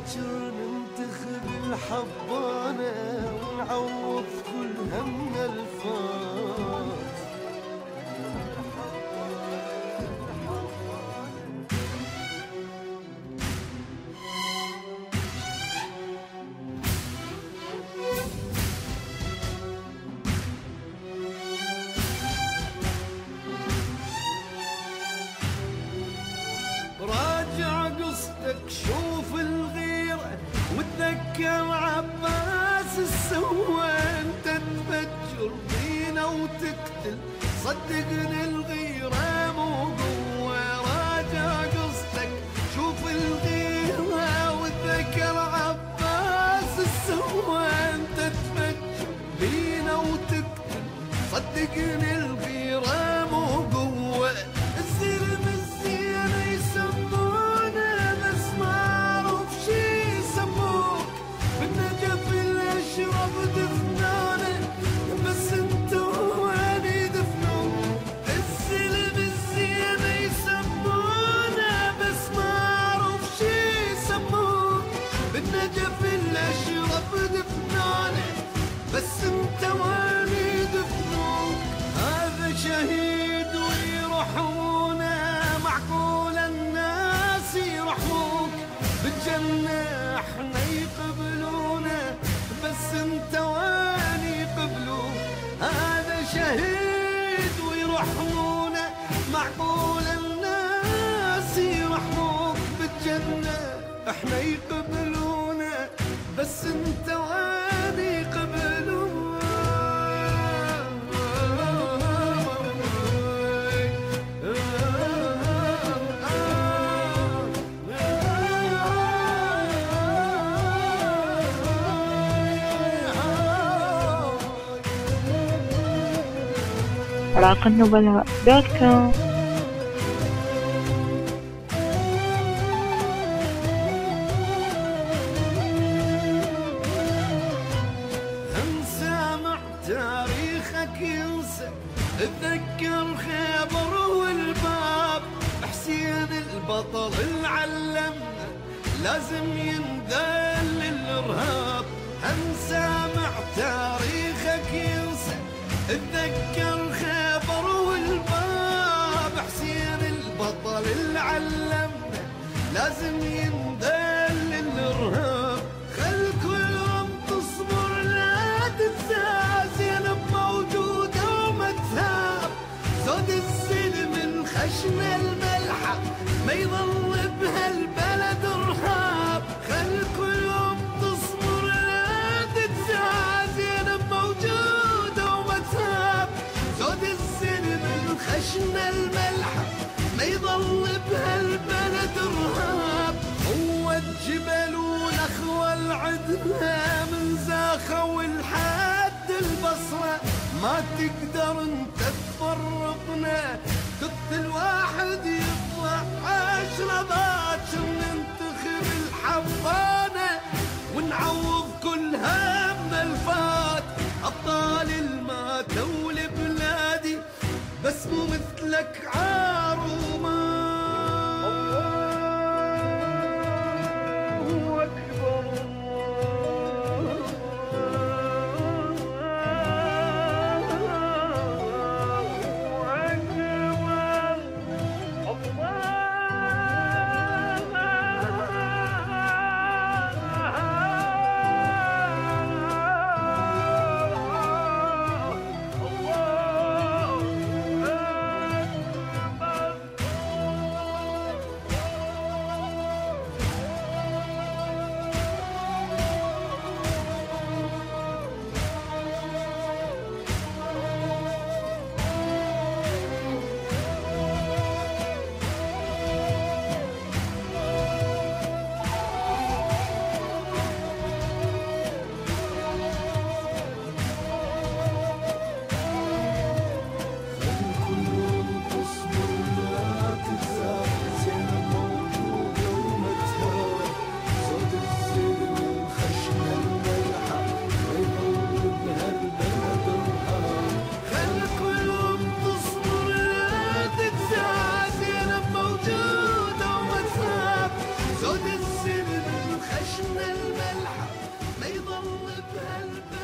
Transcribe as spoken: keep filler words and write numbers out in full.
باكر ننتخب الحضانة ونعوض كل همنا الفات. راجع قصدك شوف الغيرة وتذكر عباس السوى، انت تفجر فينا وتقتل صدقني الغيرة مو قوة. راجع قصدك شوف الغيرة وتذكر عباس السوى، انت تفجر فينا وتقتل صدقني الغيرة مو قوة. الزلم الزينة يسمونه بس ما اعرف شي يسموك، بالنجف الاشرب دفنانه بس انت وين يدفنوك. الزلم الزينة يسمونه بس ما اعرف شي يسموك، بالنجف الاشرب دفنانه بس انت وين يدفنوك. هذا شهيد ويروحونه معقول الناس يرحموك، بالجنة احنا يقبلونه بس انت وين يقبلوك. هذا شهيد ويرحمونه معقول الناس يرحموك، بالجنة احنا يقبلونه بس انت وين يقبلوك. عراق النبلاء دوت كوم. سامع تاريخك ينسى، اتذكر خيبر والباب، حسين البطل العلمنا لازم ينذل للارهاب. هم سامع تاريخك ينسى، اتذكر خيبر والباب، حسين البطل العلمنا لازم ينذل للارهاب. خل كل يوم تصبر لا تنسى، زينب موجودة وما تهاب، زود السلم من خشم الملحة ما يظل بهالبلد رهاب. خل كل يوم تصبر لا تنسى، زينب موجودة وما تهاب، زود السلم من خشم الملحة ما يظل بهالبلد رهاب. هو الجبل ونخوة العدنا من زاخة والحد البصرة، ما تقدر انت تفرقنا، تقتل واحد يطلع عشرة. باكر ننتخب الحضانة ونعوض كل همنا الفات. أبطال الماتوا لبلادي بس مو مثلك عار وما. بهالباب